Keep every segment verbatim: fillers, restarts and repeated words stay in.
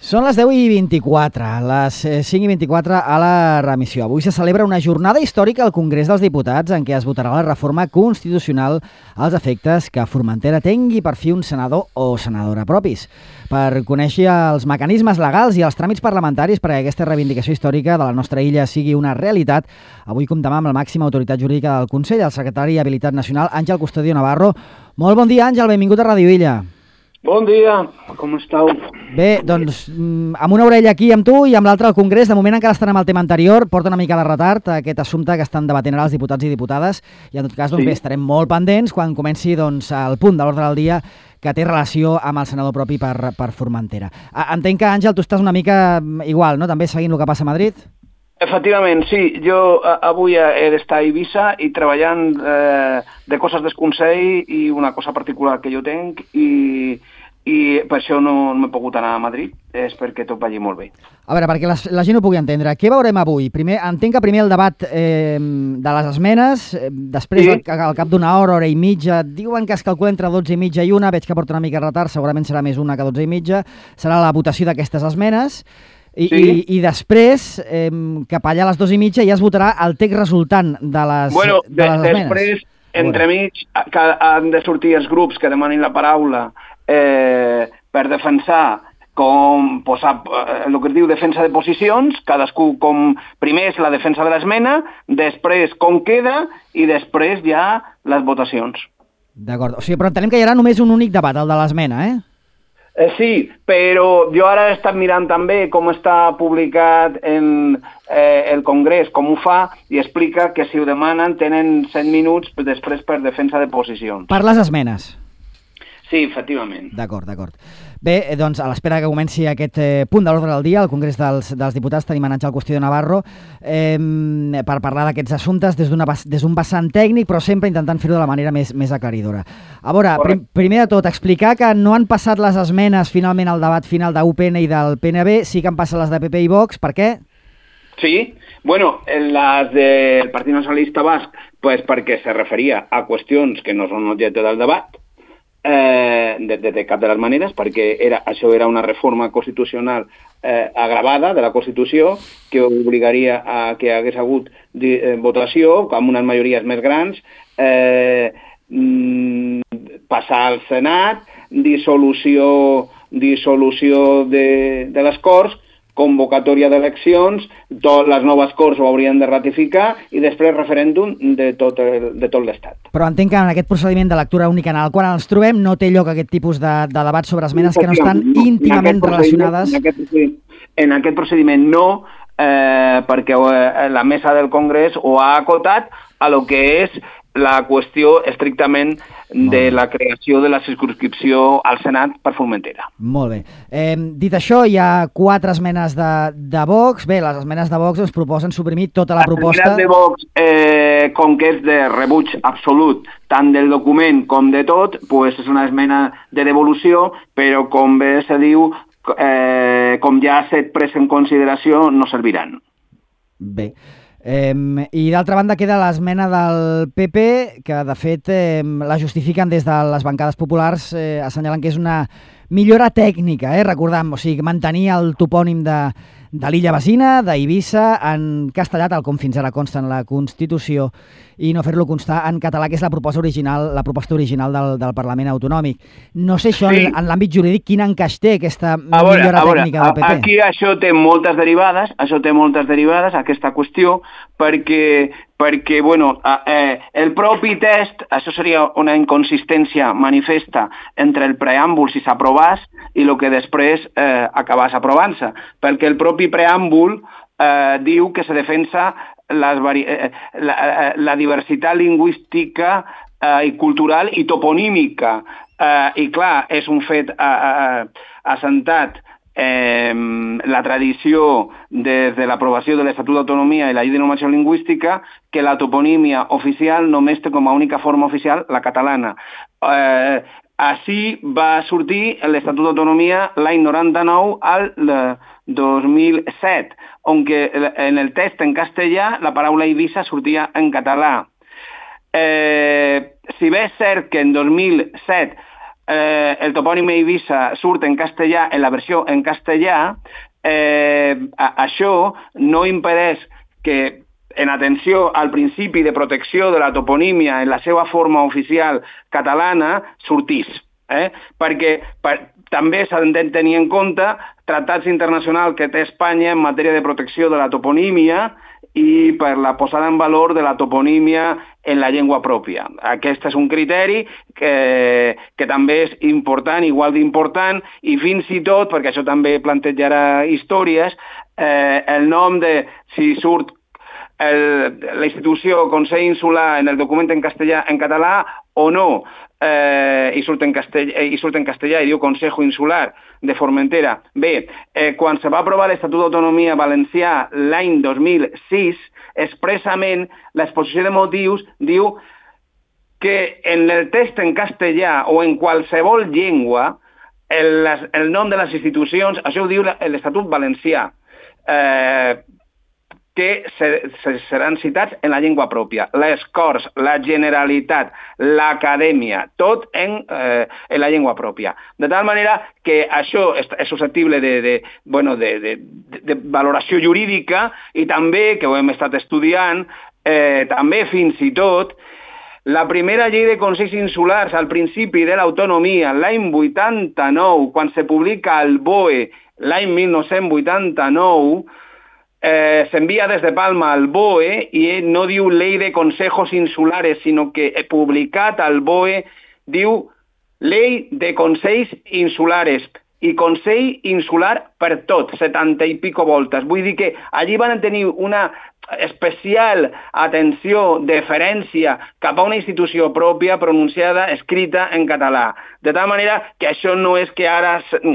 Són les deu i vint-i-quatre, les cinc i vint-i-quatre a la remissió. Avui se celebra una jornada històrica al Congrés dels Diputats en què es votarà la reforma constitucional als efectes que Formentera tingui per fi un senador o senadora propis. Per conèixer els mecanismes legals i els tràmits parlamentaris perquè aquesta reivindicació històrica de la nostra illa sigui una realitat, avui comptem amb la màxima autoritat jurídica del Consell, el secretari d'Habilitat Nacional, Àngel Custodio Navarro. Molt bon dia, Àngel, benvingut a Ràdio Illa. Bon dia, com esteu? Bé, doncs, amb una orella aquí amb tu i amb l'altra al Congrés. De moment encara estan amb el tema anterior, porta una mica de retard aquest assumpte que estan debatent ara els diputats i diputades i en tot cas, doncs, sí. bé, estarem molt pendents quan comenci doncs, el punt de l'ordre del dia que té relació amb el senador propi per, per Formentera. Entenc que, Àngel, tu estàs una mica igual, no?, també seguint el que passa a Madrid? Efectivament, sí. Jo avui he d'estar a Eivissa i treballant eh, de coses del Consell i una cosa particular que jo tenc i, i per això no, no m'he pogut anar a Madrid, és perquè tot vagi molt bé. A veure, perquè la, la gent ho pugui entendre, què veurem avui? Primer, entenc que primer el debat eh, de les esmenes, eh, després sí. al, al cap d'una hora, hora i mitja, diuen que es calcula entre dotze i mitja i una, veig que porta una mica de retard, segurament serà més una que dotze i mitja, serà la votació d'aquestes esmenes. I, sí. i, i després, eh, cap allà a les dues i mitja, ja es votarà el text resultant de les, bueno, de les de, esmenes. Després, entremig, que han de sortir els grups que demanin la paraula eh, per defensar com posar eh, el que es diu defensa de posicions, cadascú com... Primer és la defensa de l'esmena, després com queda i després ja les votacions. D'acord, o sigui, però entenem que hi haurà només un únic debat, el de l'esmena, eh? Eh, sí, però jo ara he estat mirant també com està publicat en eh, el Congrés, com ho fa, i explica que si ho demanen tenen set minuts després per defensa de posicions. Per les esmenes? Sí, efectivament. D'acord, d'acord. Bé, doncs, a l'espera que comenci aquest eh, punt de l'ordre del dia, al Congrés dels, dels Diputats tenim en Àngel Custodio Navarro eh, per parlar d'aquests assumptes des d'un vessant tècnic, però sempre intentant fer-ho de la manera més, més aclaridora. A veure, prim, primer de tot, explicar que no han passat les esmenes finalment al debat final d'U P N i del P N B, sí que han passat les de P P i Vox, per què? Sí, bueno, les del Partit Nacionalista Basc, pues perquè se referia a qüestions que no són objecte del debat, Eh, de, de, de cap de les maneres, perquè era, això era una reforma constitucional eh, agravada de la Constitució que obligaria a que hagués hagut di, eh, votació amb unes majories més grans, eh, mm, passar al Senat, dissolució, dissolució de, de les Corts, convocatòria d'eleccions, les noves Corts ho haurien de ratificar i després referèndum de tot, el, de tot l'Estat. Però entenc que en aquest procediment de lectura única en el qual ens trobem no té lloc aquest tipus de, de debat sobre esmenes que no estan íntimament relacionades. En aquest, en aquest procediment no, eh, perquè la mesa del Congrés ho ha acotat a lo que és la qüestió estrictament de la creació de la circumscripció al Senat per Formentera. Molt bé. Eh, dit això, hi ha quatre esmenes de, de Vox. Bé, les esmenes de Vox ens proposen suprimir tota la proposta... Les esmenes de Vox, eh, com que és de rebuig absolut tant del document com de tot, pues és una esmena de devolució, però com bé se diu, eh, com ja s'ha pres en consideració, no serviran. Bé. Eh, I d'altra banda queda l'esmena del P P que de fet eh, la justifiquen des de les bancades populars eh, assenyalant que és una millora tècnica, eh, recordem, o sigui, mantenir el topònim de, de l'illa vecina, d'Eivissa, en castellà, tal com fins ara consta en la Constitució, i no fer-lo constar en català, que és la proposta original, la proposta original del, del Parlament Autonòmic. No sé això, sí. en, en l'àmbit jurídic, quin encaix té aquesta a veure, millora a veure, tècnica del P P? Aquí això té moltes derivades, això té moltes derivades, aquesta qüestió, perquè, perquè bueno, eh, el propi test, això seria una inconsistència manifesta entre el preàmbul, si s'aprovàs, i el que després eh, acabàs aprovant-se, perquè el propi preàmbul eh, diu que se defensa les vari... eh, la, la diversitat lingüística eh, i cultural i toponímica. Eh, I clar, és un fet eh, eh, assentat eh, la tradició des de l'aprovació de l'Estatut d'Autonomia i la Llei de Normació Lingüística que la toponímia oficial només té com a única forma oficial la catalana. Eh, Així va sortir l'Estatut d'Autonomia l'any noranta-nou al dos mil set, on que en el text en castellà la paraula Eivissa sortia en català. Eh, si bé és cert que en dos mil set eh, el topònim Eivissa surt en castellà, en la versió en castellà, eh, a, això no impedeix que, en atenció al principi de protecció de la toponímia en la seva forma oficial catalana, sortís. Eh? Perquè per, també s'ha de tenir en compte tractats internacionals que té Espanya en matèria de protecció de la toponímia i per la posada en valor de la toponímia en la llengua pròpia. Aquest és un criteri que, que també és important, igual d'important, i fins i tot, perquè això també plantejarà històries, eh, el nom de si surt el, la institució Consell Insular en el document en castellà, en català o no, eh, i, surt en castellà, i surt en castellà i diu Consejo Insular de Formentera. Bé, eh, quan se va aprovar l'Estatut d'Autonomia Valencià l'any dos mil sis, expressament l'exposició de motius diu que en el text en castellà o en qualsevol llengua el, el nom de les institucions, això ho diu l'Estatut Valencià, eh, que se, se, seran citats en la llengua pròpia. Les Corts, la Generalitat, l'Acadèmia, tot en, eh, en la llengua pròpia. De tal manera que això és, és susceptible de, de, bueno, de, de, de valoració jurídica i també, que ho hem estat estudiant, eh, també fins i tot, la primera llei de Consells Insulars al principi de l'autonomia, l'any vuitanta-nou, quan se publica el B O E l'any mil nou-cents vuitanta-nou, Eh, s'envia des de Palma al B O E i no diu Ley de Consejos Insulares, sinó que he publicat al B O E diu Ley de Consells Insulares i Consell Insular per tot, setanta i pico voltes. Vull dir que allí van tenir una especial atenció, deferència cap a una institució pròpia pronunciada, escrita en català. De tal manera que això no és que ara...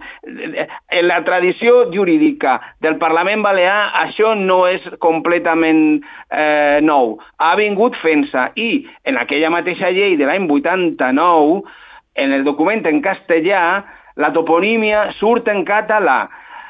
En la tradició jurídica del Parlament Balear això no és completament eh, nou. Ha vingut fent-se i en aquella mateixa llei de l'any vuitanta-nou, en el document en castellà, la toponímia surt en català.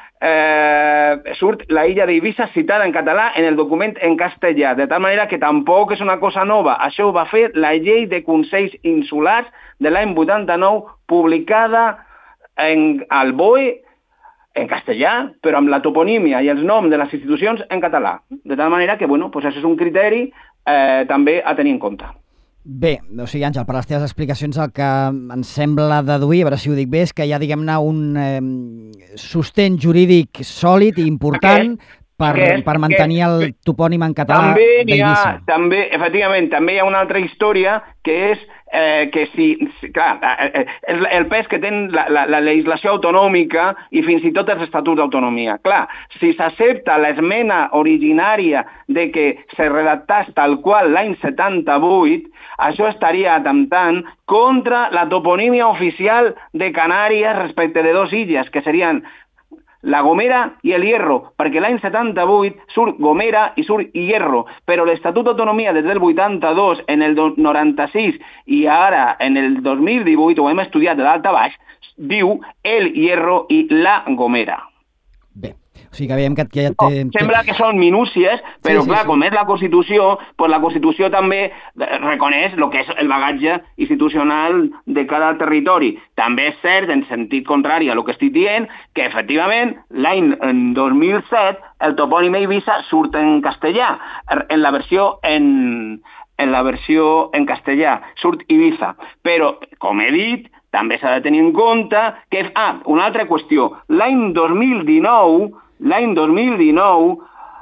Eh, surt la illa d'Eivissa citada en català en el document en castellà, de tal manera que tampoc és una cosa nova. Això ho va fer la llei de Consells Insulars de l'any vuitanta-nou, publicada en, al B O E en castellà, però amb la toponímia i els noms de les institucions en català. De tal manera que, bueno, pues això és un criteri eh, també a tenir en compte. Bé, o sigui, Àngel, per les teves explicacions el que ens sembla deduir, a veure si ho dic bé, és que hi ha, diguem-ne, un eh, sostén jurídic sòlid i important aquest, per, aquest, per mantenir aquest, el topònim en català d'Eivissa. També, efectivament, també hi ha una altra història que és eh, que si, si clar, el, el pes que té la, la, la legislació autonòmica i fins i tot els estatuts d'autonomia. Clar, si s'accepta l'esmena originària de que se redactàs tal qual l'any setanta-vuit, això estaria atemptant contra la toponímia oficial de Canàries respecte de dos illes, que serien la Gomera i el Hierro, perquè l'any setanta-vuit surt Gomera i surt Hierro, però l'Estatut d'Autonomia des del vuitanta-dos, en el noranta-sis i ara en el dos mil divuit, ho hem estudiat de dalt a baix, diu el Hierro i la Gomera. Bé, o sigui que veiem que ja té... No, sembla que són minúcies, però sí, sí, clar, sí. Com és la Constitució, pues la Constitució també reconeix el que és el bagatge institucional de cada territori. També és cert, en sentit contrari a el que estic dient, que efectivament l'any dos mil set el topònim Eivissa surt en castellà, en la versió en, en la versió en castellà, surt Ibiza. Però, com he dit, també s'ha de tenir en compte que... Ah, una altra qüestió. L'any dos mil dinou, l'any dos mil dinou,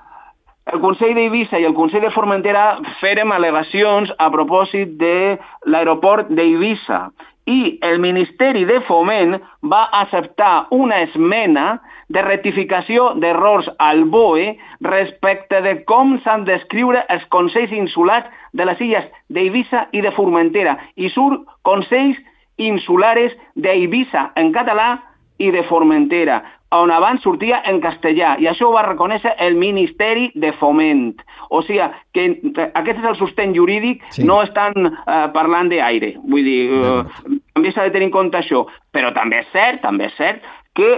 el Consell d'Eivissa i el Consell de Formentera fèrem al·legacions a propòsit de l'aeroport d'Eivissa i el Ministeri de Foment va acceptar una esmena de rectificació d'errors al B O E respecte de com s'han d'escriure els consells insulars de les illes d'Eivissa i de Formentera. I surt Consells Insulares d'Eivissa en català i de Formentera, on abans sortia en castellà, i això ho va reconèixer el Ministeri de Foment. O sigui, que aquest és el sostén jurídic, sí. No estan uh, parlant d'aire. Vull dir, uh, també s'ha de tenir en compte això. Però també és cert, també és cert que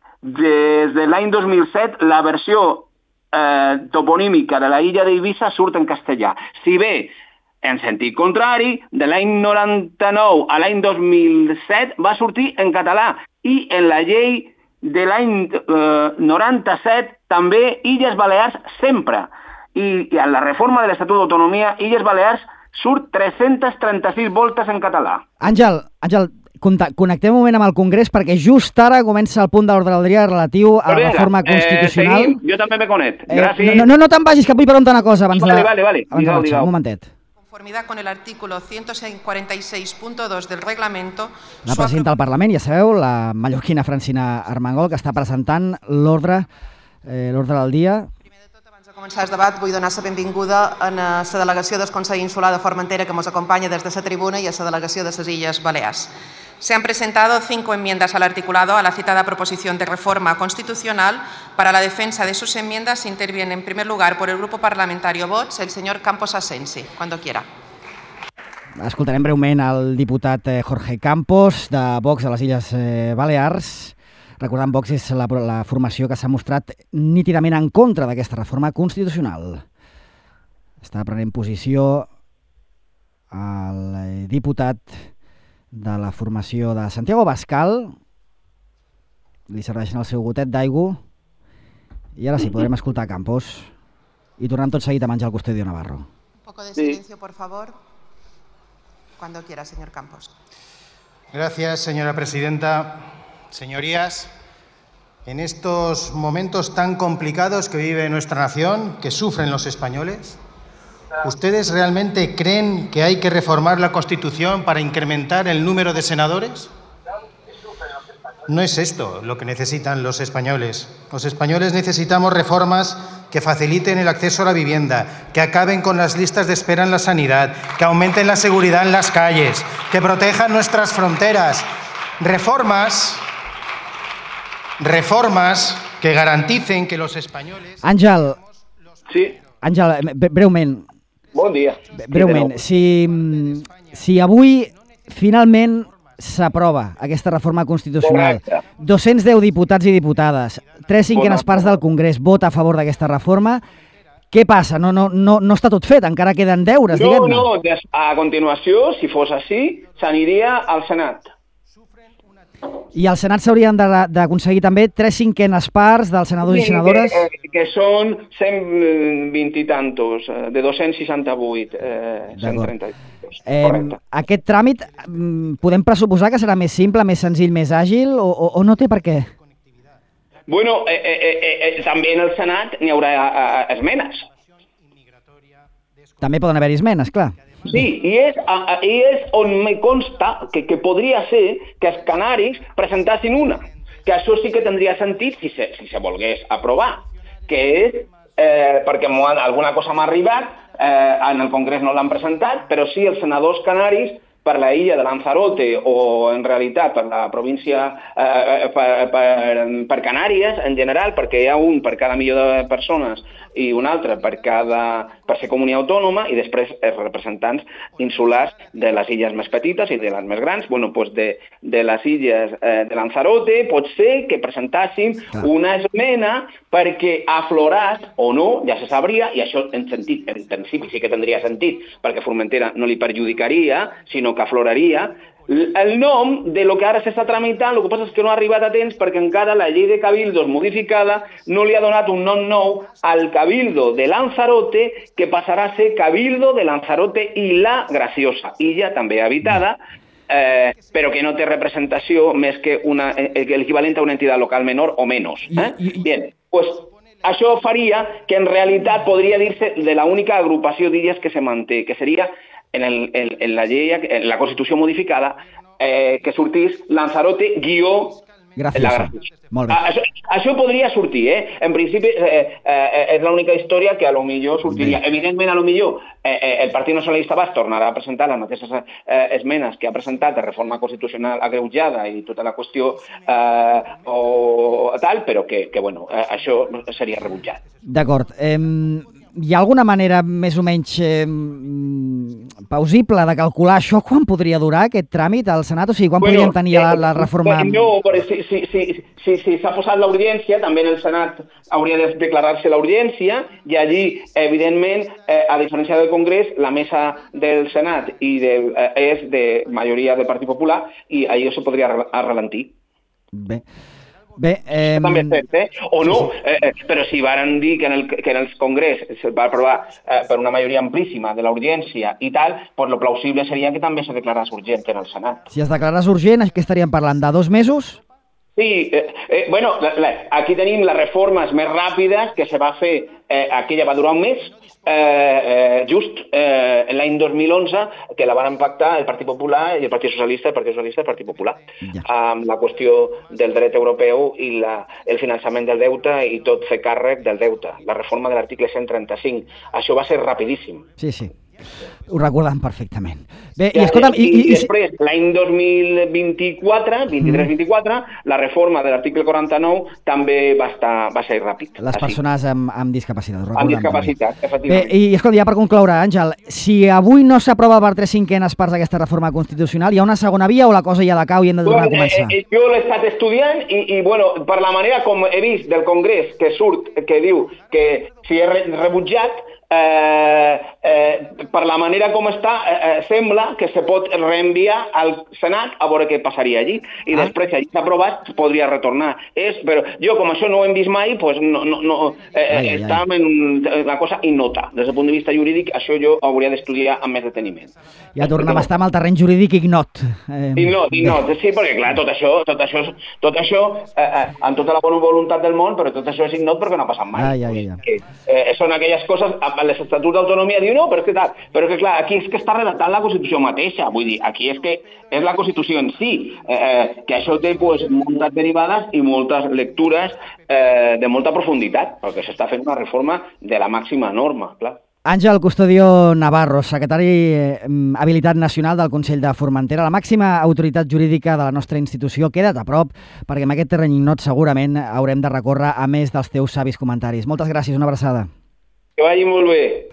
des de l'any dos mil set la versió eh, toponímica de la illa d'Eivissa surt en castellà. Si bé En sentit contrari, de l'any noranta-nou a l'any dos mil set va sortir en català i en la llei de l'any eh, noranta-set també Illes Balears sempre. I, I en la reforma de l'Estatut d'Autonomia, Illes Balears surt tres-centes trenta-sis voltes en català. Àngel, Àngel, connectem un moment amb el Congrés perquè just ara comença el punt de l'ordre del dia relatiu a la reforma constitucional. Eh, seguim. Jo també me connect. Gràcies. Eh, no, no, no te'n vagis, que vull preguntar una cosa abans vale, de... Vale, vale, vale. Digueu, digueu. Un momentet. Conformidad con el artículo ciento cuarenta y seis punto dos del reglamento... La presidenta del Parlament, ja sabeu, la mallorquina Francina Armengol, que està presentant l'ordre eh, l'ordre del dia. Primer de tot, abans de començar el debat, vull donar la benvinguda a la delegació del Consell Insular de Formentera que ens acompanya des de la tribuna i a la delegació de les Illes Balears. Se han presentado cinco enmiendas al articulado a la citada proposición de reforma constitucional. Para la defensa de sus enmiendas interviene en primer lugar por el Grupo Parlamentario Vox el señor Campos Asensi, cuando quiera. Escoltarem breument el diputat Jorge Campos de Vox a les Illes Balears. Recordant, Vox és la, la formació que s'ha mostrat nítidament en contra d'aquesta reforma constitucional. Està prenent posició el diputat de la formació de Santiago Bascal. Li serveixen el seu gotet d'aigua i ara sí, podrem escoltar Campos i tornem tot seguit a menjar el Custodio Navarro. Un poco de silencio, por favor. Cuando quiera, señor Campos. Gracias, señora presidenta. Señorías, en estos momentos tan complicados que vive nuestra nación, que sufren los españoles, ¿ustedes realmente creen que hay que reformar la Constitución para incrementar el número de senadores? No es esto lo que necesitan los españoles. Los españoles necesitamos reformas que faciliten el acceso a la vivienda, que acaben con las listas de espera en la sanidad, que aumenten la seguridad en las calles, que protejan nuestras fronteras. Reformas, reformas que garanticen que los españoles... Àngel, sí. Àngel, breument. Bon dia. Breument, si, si avui finalment s'aprova aquesta reforma constitucional, Correcte. dos-cents deu diputats i diputades, tres cinquenes parts del Congrés vota a favor d'aquesta reforma, què passa? No, no, no, no està tot fet, encara queden deures, no, diguem-ne. No, no, a continuació, si fos així, s'aniria al Senat. I al Senat s'haurien d'aconseguir també tres cinquenes parts dels senadors i senadores? Que, que són cent vint i tantos, de dos-cents seixanta-vuit, eh, cent trenta. Eh, aquest tràmit podem pressuposar que serà més simple, més senzill, més àgil, o, o, o no té per què? Bueno, eh, eh, eh, també en el Senat n'hi haurà eh, esmenes. També poden haver-hi esmenes, clar. Sí, i és, a, i és on me consta que, que podria ser que els canaris presentassin una, que això sí que tindria sentit si se, si se volgués aprovar, que és, eh, perquè alguna cosa m'ha arribat, eh, en el Congrés no l'han presentat, però sí els senadors canaris per la illa de Lanzarote o en realitat per la província, eh, per, per, per Canàries en general, perquè hi ha un per cada milió de persones i un altre per, cada, per ser comunitat autònoma i després els representants insulars de les illes més petites i de les més grans. Bueno, doncs de, de les illes eh, de Lanzarote pot ser que presentassin una esmena perquè afloràs o no, ja se sabria, i això en sentit, en principi sí que tindria sentit, perquè Formentera no li perjudicaria, sinó que afloraria el nom de lo que ara s'està tramitant. El que passa és que no ha arribat a temps perquè encara la llei de Cabildos modificada no li ha donat un nom nou al Cabildo de Lanzarote, que passarà a ser Cabildo de Lanzarote i la Graciosa, illa també habitada, eh, però que no té representació més que una, eh, l'equivalent a una entitat local menor o menys. Eh? Bien, pues això faria que en realitat podria dir-se de l'única agrupació d'illes que se manté, que seria en, el, en, en la llei, en la Constitució modificada, eh, que sortís Lanzarote guió Graciosa. Molt bé. Això, això podria sortir, eh? En principi eh, eh, és l'única història que a lo millor sortiria. Bé. Evidentment, a lo millor eh, eh, el Partit Nacionalista Basc tornarà a presentar les mateixes eh, esmenes que ha presentat de reforma constitucional agreujada i tota la qüestió eh, o tal, però que, que bueno, eh, això seria rebutjat. D'acord. Eh, hi ha alguna manera més o menys eh, plausible de calcular això? Quan podria durar aquest tràmit al Senat? O sigui, quan bueno, podríem tenir eh, la, la reforma? No, però si s'ha si, si, si, si posat l'urgència, també en el Senat hauria de declarar-se l'urgència i allí, evidentment, eh, a diferència del Congrés, la mesa del Senat i del, eh, és de majoria del Partit Popular i allò se podria arrelentir. Bé. Bé, eh... també és cert, eh? O no, eh, però si varen dir que en el, que en el Congrés es va aprovar eh, per una majoria amplíssima de l'urgència i tal, pues lo plausible seria que també se declarés urgent en el Senat. Si es declarés urgent, què estaríem parlant, de dos mesos? Sí, eh, eh, bueno, la, la, aquí tenim les reformes més ràpides que se va fer, eh, aquella va durar un mes, eh, eh, just eh, l'any dos mil onze, que la van pactar el Partit Popular i el Partit Socialista, el Partit Socialista i el Partit Popular, ja. Amb la qüestió del dret europeu i la, el finançament del deute i tot fer càrrec del deute, la reforma de l'article cent trenta-cinc. Això va ser rapidíssim. Sí, sí. Ho recordem perfectament. Bé, i, i, escolta'm, i, i, i, i després, l'any dos mil vint-i-quatre, vint-i-tres vint-i-quatre, la reforma de l'article quaranta-nou també va, estar, va ser ràpid. Les persones amb, amb discapacitat. Amb discapacitat, efectivament. Bé, i escolta, ja per concloure, Àngel, si avui no s'aprova per tres cinquenes parts d'aquesta reforma constitucional, hi ha una segona via o la cosa ja decau i hem de tornar bueno, a començar? Eh, eh, jo l'he estat estudiant i, i bueno, per la manera com he vist del Congrés que surt, que diu que si és rebutjat, Eh, eh, per la manera com està, eh, sembla que se pot reenviar al Senat a veure què passaria allí. I ah. després, si allí s'ha aprovat, podria retornar. És, però jo, com això no ho hem vist mai, pues no, no, no, eh, ai, ai, estàvem ai. en una cosa innota. Des del punt de vista jurídic, això jo hauria d'estudiar amb més deteniment. Ja tornem a estar amb el terreny jurídic ignot. Eh, ignot, ignot. Sí, perquè clar, tot això, tot això, tot això eh, eh, amb tota la bona voluntat del món, però tot això és ignot perquè no ha passat mai. Ai, ai, ai. Que, eh, són aquelles coses... L'Estatut d'Autonomia diu no, però és que tal, però que clar, aquí és que està redactant la Constitució mateixa, vull dir, aquí és que és la Constitució en si, eh, que això té pues, moltes derivades i moltes lectures eh, de molta profunditat, perquè s'està fent una reforma de la màxima norma, clar. Àngel Custodio Navarro, secretari eh, habilitat nacional del Consell de Formentera, la màxima autoritat jurídica de la nostra institució. Queda't a prop, perquè en aquest terreny ignot segurament haurem de recórrer a més dels teus savis comentaris. Moltes gràcies, una abraçada. Que vagi molt bé.